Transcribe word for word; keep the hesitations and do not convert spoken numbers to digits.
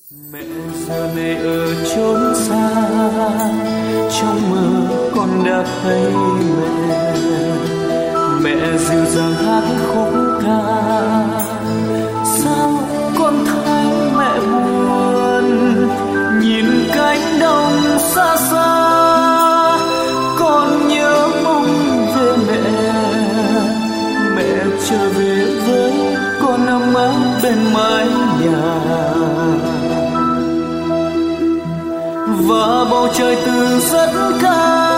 Mẹ giờ này ở chốn xa, trong mơ con đã thấy mẹ. Mẹ dịu dàng hát khúc ca, sao con thấy mẹ buồn. Nhìn cánh đồng xa xa, con nhớ mong về mẹ. Mẹ trở về với con ấm áp bên mái nhà, và bầu trời từ rất cao